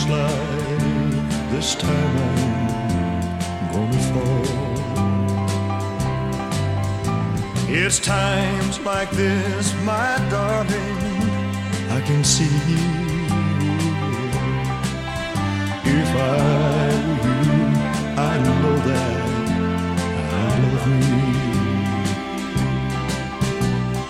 looks like this time I'm gonna fall. It's times like this, my darling, I can see if I